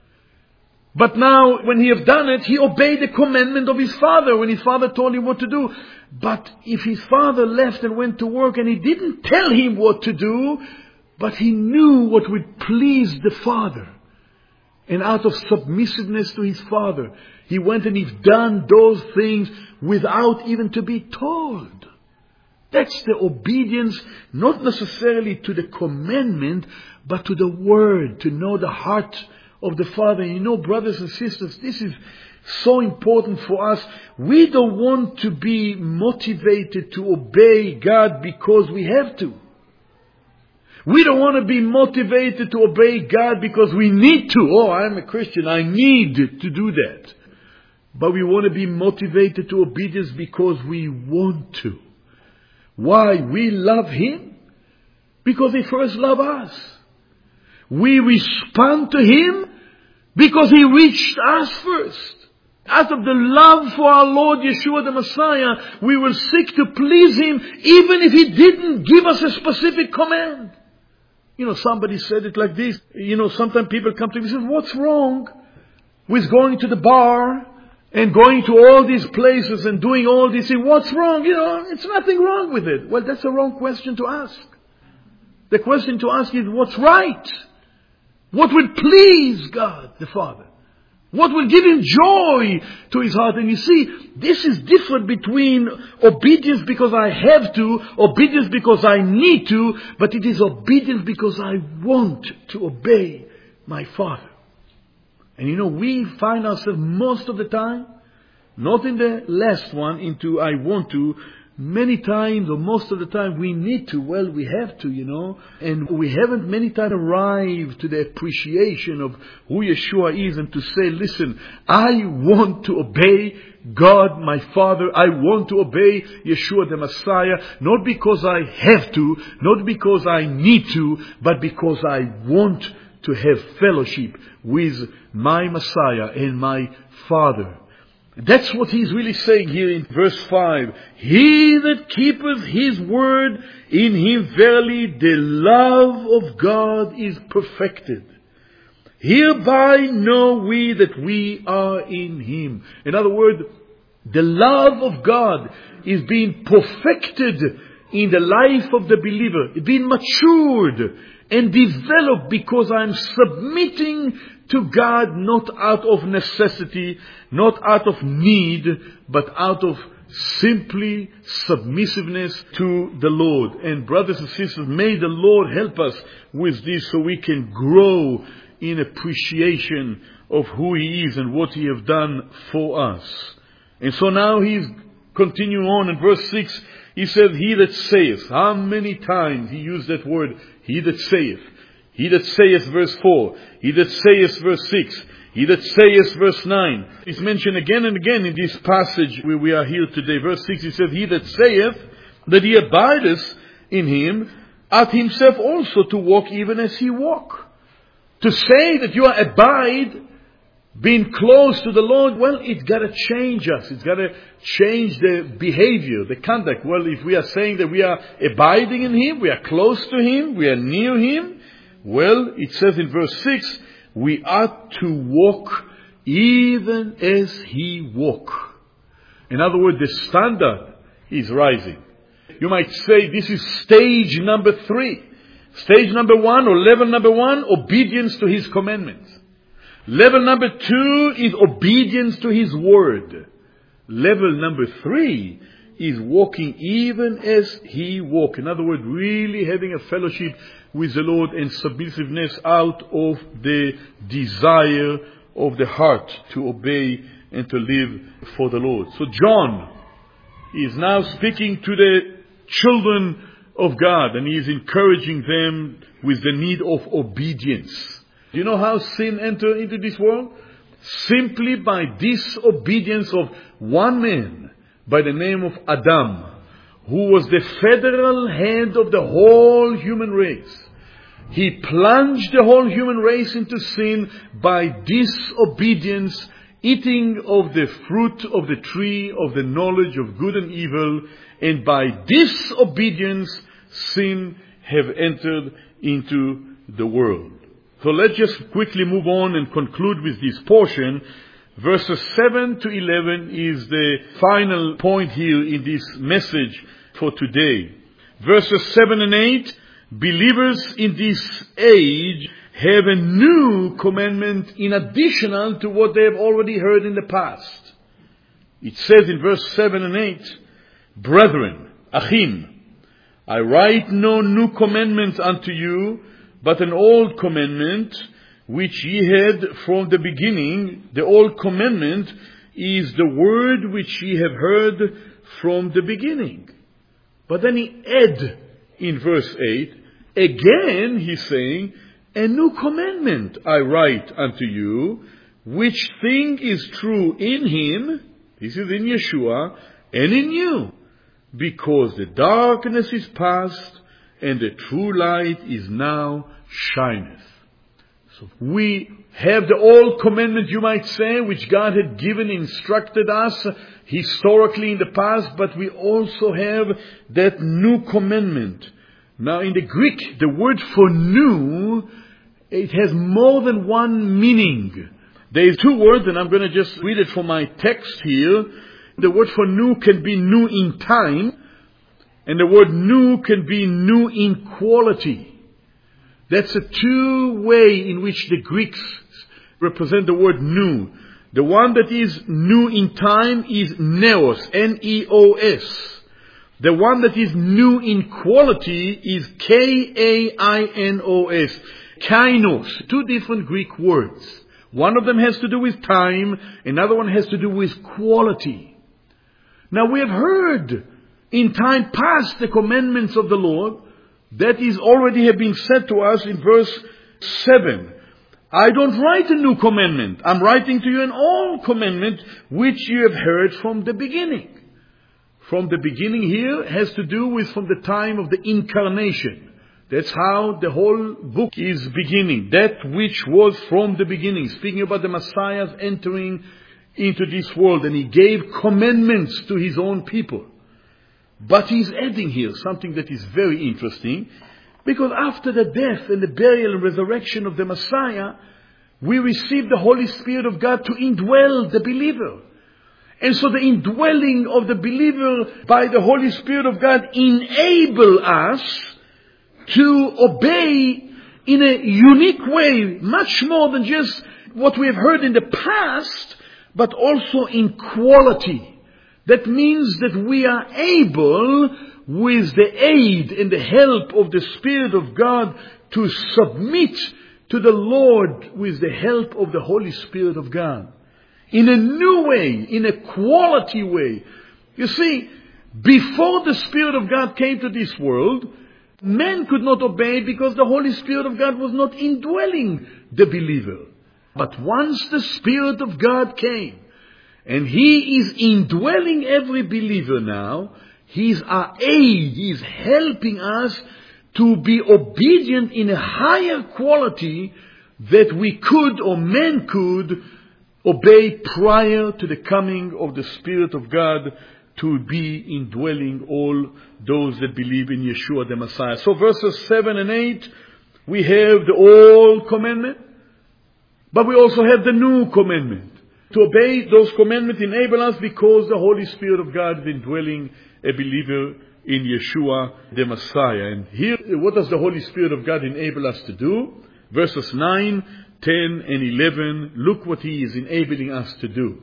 But now, when he have done it, he obeyed the commandment of his father when his father told him what to do. But if his father left and went to work and he didn't tell him what to do, but he knew what would please the father, and out of submissiveness to his father, he went and he done those things without even to be told. That's the obedience, not necessarily to the commandment, but to the word, to know the heart of the Father. And you know, brothers and sisters, this is so important for us. We don't want to be motivated to obey God because we have to. We don't want to be motivated to obey God because we need to. Oh, I'm a Christian, I need to do that. But we want to be motivated to obedience because we want to. Why? We love Him because He first loved us. We respond to Him because He reached us first. Out of the love for our Lord Yeshua the Messiah, we will seek to please Him even if He didn't give us a specific command. You know, somebody said it like this. You know, sometimes people come to me and say, what's wrong with going to the bar and going to all these places and doing all these things? What's wrong? You know, it's nothing wrong with it. Well, that's a wrong question to ask. The question to ask is, what's right? What would please God the Father? What will give Him joy to His heart? And you see, this is different between obedience because I have to, obedience because I need to, but it is obedience because I want to obey my Father. And you know, we find ourselves most of the time, not in the last one, into I want to, many times, or most of the time, we need to. Well, we have to, you know. And we haven't many times arrived to the appreciation of who Yeshua is and to say, listen, I want to obey God, my Father. I want to obey Yeshua the Messiah, not because I have to, not because I need to, but because I want to have fellowship with my Messiah and my Father. That's what he's really saying here in verse five. He that keepeth his word, in him verily the love of God is perfected. Hereby know we that we are in him. In other words, the love of God is being perfected in the life of the believer. It's being matured and developed because I'm submitting to God not out of necessity, not out of need, but out of simply submissiveness to the Lord. And brothers and sisters, may the Lord help us with this so we can grow in appreciation of who He is and what He has done for us. And so now He's continuing on in verse six. He said, He that saith. How many times He used that word, He that saith. He that saith, verse four. He that saith, verse six. He that saith, verse nine. It's mentioned again and again in this passage where we are here today. Verse six, He said, He that saith that he abideth in Him, ought himself also to walk even as He walk. To say that you are abide, being close to the Lord, well, it's got to change us. It's got to change the behavior, the conduct. Well, if we are saying that we are abiding in Him, we are close to Him, we are near Him, well, it says in verse six, we ought to walk even as He walk. In other words, the standard is rising. You might say this is stage number three. Stage number one, or level number one, obedience to His commandments. Level number two is obedience to His word. Level number three is walking even as He walked. In other words, really having a fellowship with the Lord and submissiveness out of the desire of the heart to obey and to live for the Lord. So John is now speaking to the children of God, and he is encouraging them with the need of obedience. Do you know how sin entered into this world? Simply by disobedience of one man by the name of Adam, who was the federal head of the whole human race. He plunged the whole human race into sin by disobedience, eating of the fruit of the tree of the knowledge of good and evil, and by disobedience, sin have entered into the world. So let's just quickly move on and conclude with this portion. Verses seven to eleven is the final point here in this message for today. Verses seven and eight, believers in this age have a new commandment in addition to what they have already heard in the past. It says in verse seven and eight, Brethren, Achim, I write no new commandment unto you, but an old commandment which ye had from the beginning. The old commandment is the word which ye have heard from the beginning. But then he add in verse eight, again he's saying, a new commandment I write unto you, which thing is true in Him, this is in Yeshua, and in you, because the darkness is past, and the true light is now shineth. So we have the old commandment, you might say, which God had given, instructed us historically in the past, but we also have that new commandment. Now in the Greek, the word for new, it has more than one meaning. There are two words, and I'm going to just read it from my text here. The word for new can be new in time, and the word new can be new in quality. That's a two-way in which the Greeks represent the word new. The one that is new in time is neos, N E O S. The one that is new in quality is K A I N O S, kainos, two different Greek words. One of them has to do with time, another one has to do with quality. Now we have heard in time past the commandments of the Lord, that is already have been said to us in verse seven. I don't write a new commandment. I'm writing to you an old commandment which you have heard from the beginning. From the beginning here has to do with from the time of the incarnation. That's how the whole book is beginning. That which was from the beginning. Speaking about the Messiah's entering into this world. And he gave commandments to his own people. But he's adding here something that is very interesting. Because after the death and the burial and resurrection of the Messiah, we receive the Holy Spirit of God to indwell the believer. And so the indwelling of the believer by the Holy Spirit of God enable us to obey in a unique way, much more than just what we have heard in the past, but also in quality. That means that we are able, with the aid and the help of the Spirit of God, to submit to the Lord with the help of the Holy Spirit of God. In a new way, in a quality way. You see, before the Spirit of God came to this world, man could not obey because the Holy Spirit of God was not indwelling the believer. But once the Spirit of God came, and He is indwelling every believer now, He's our aid, He's helping us to be obedient in a higher quality that we could or men could obey prior to the coming of the Spirit of God to be indwelling all those that believe in Yeshua the Messiah. So verses seven and eight, we have the old commandment, but we also have the new commandment. To obey those commandments enable us because the Holy Spirit of God is indwelling a believer in Yeshua the Messiah. And here, what does the Holy Spirit of God enable us to do? Verses nine, ten and eleven, look what He is enabling us to do.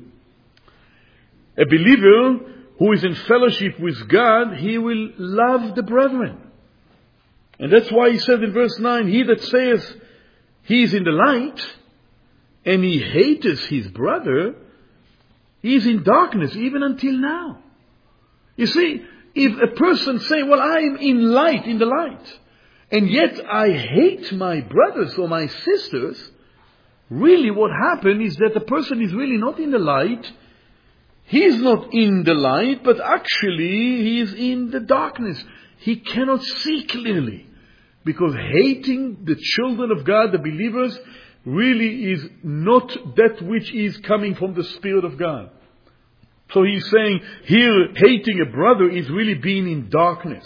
A believer who is in fellowship with God, he will love the brethren. And that's why He said in verse nine, he that says he is in the light, and he hateth his brother, he is in darkness even until now. You see, if a person say, well, I am in light, in the light, and yet I hate my brothers or my sisters, really what happened is that the person is really not in the light. He is not in the light, but actually he is in the darkness. He cannot see clearly. Because hating the children of God, the believers, really is not that which is coming from the Spirit of God. So he's saying here, hating a brother is really being in darkness.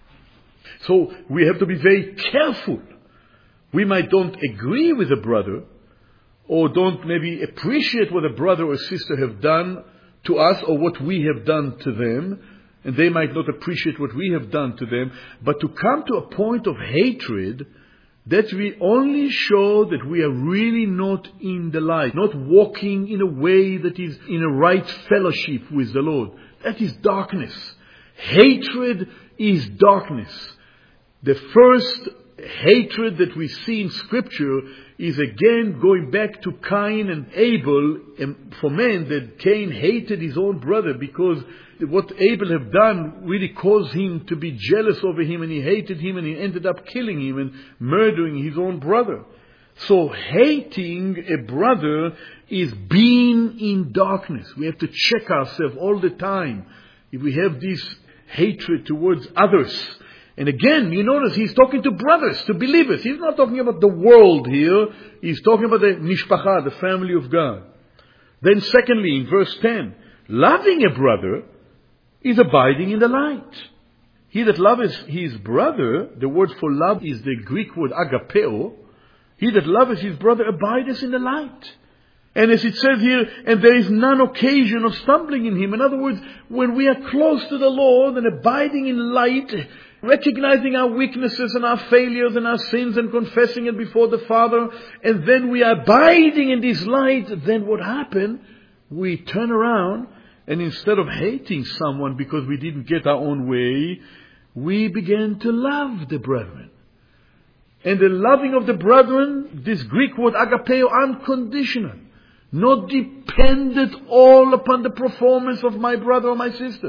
So we have to be very careful. We might don't agree with a brother, or don't maybe appreciate what a brother or sister have done to us, or what we have done to them, and they might not appreciate what we have done to them, but to come to a point of hatred, that we only show that we are really not in the light, not walking in a way that is in a right fellowship with the Lord. That is darkness. Hatred is darkness. The first hatred that we see in Scripture is again going back to Cain and Abel, and for men that Cain hated his own brother because what Abel had done really caused him to be jealous over him, and he hated him, and he ended up killing him and murdering his own brother. So hating a brother is being in darkness. We have to check ourselves all the time if we have this hatred towards others. And again, you notice he's talking to brothers, to believers. He's not talking about the world here. He's talking about the mishpacha, the family of God. Then secondly, in verse ten, loving a brother is abiding in the light. He that loveth his brother, the word for love is the Greek word agapeo. He that loveth his brother abideth in the light. And as it says here, and there is none occasion of stumbling in him. In other words, when we are close to the Lord and abiding in light, recognizing our weaknesses and our failures and our sins and confessing it before the Father, and then we are abiding in this light, then what happened? We turn around, and instead of hating someone because we didn't get our own way, we began to love the brethren. And the loving of the brethren, this Greek word agapeo, unconditional. Not dependent all upon the performance of my brother or my sister.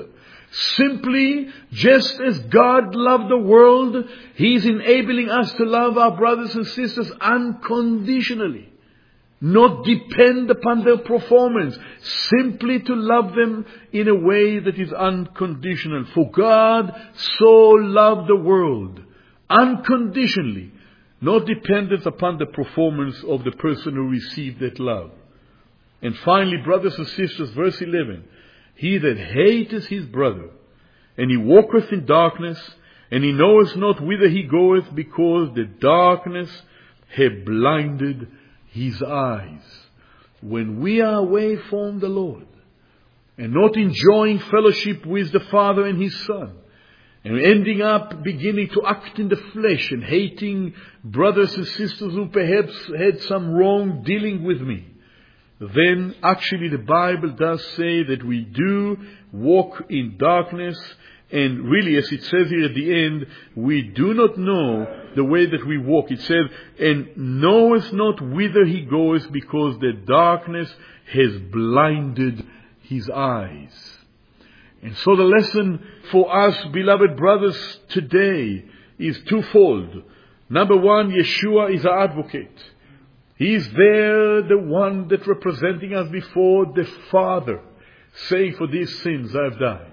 Simply, just as God loved the world, He is enabling us to love our brothers and sisters unconditionally. Not depend upon their performance. Simply to love them in a way that is unconditional. For God so loved the world unconditionally, not dependent upon the performance of the person who received that love. And finally, brothers and sisters, verse eleven. He that hateth his brother, and he walketh in darkness, and he knoweth not whither he goeth, because the darkness hath blinded his eyes. When we are away from the Lord, and not enjoying fellowship with the Father and His Son, and ending up beginning to act in the flesh, and hating brothers and sisters who perhaps had some wrong dealing with me, then actually the Bible does say that we do walk in darkness, and really, as it says here at the end, we do not know the way that we walk. It says, and knoweth not whither he goeth, because the darkness has blinded his eyes. And so the lesson for us, beloved brothers, today is twofold. Number one, Yeshua is our advocate. He is there, the one that representing us before the Father, saying, for these sins I have died.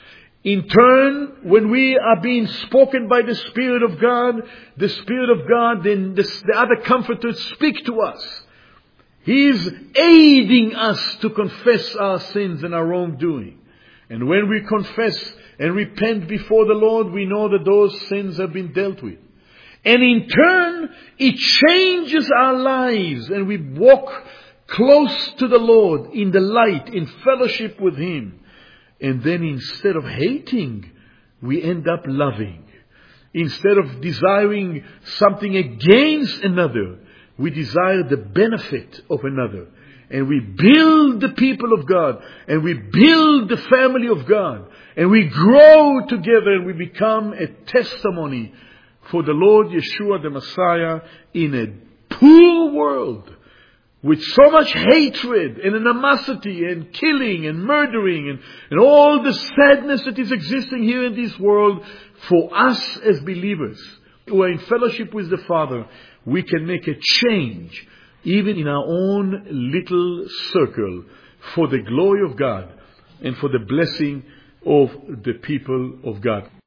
In turn, when we are being spoken by the Spirit of God, the Spirit of God, then the, the other comforters speak to us. He is aiding us to confess our sins and our wrongdoing. And when we confess and repent before the Lord, we know that those sins have been dealt with. And in turn, it changes our lives, and we walk close to the Lord in the light, in fellowship with Him. And then instead of hating, we end up loving. Instead of desiring something against another, we desire the benefit of another. And we build the people of God. And we build the family of God. And we grow together, and we become a testimony for the Lord Yeshua the Messiah in a poor world, with so much hatred and animosity and killing and murdering and, and all the sadness that is existing here in this world. For us as believers who are in fellowship with the Father, we can make a change even in our own little circle for the glory of God and for the blessing of the people of God.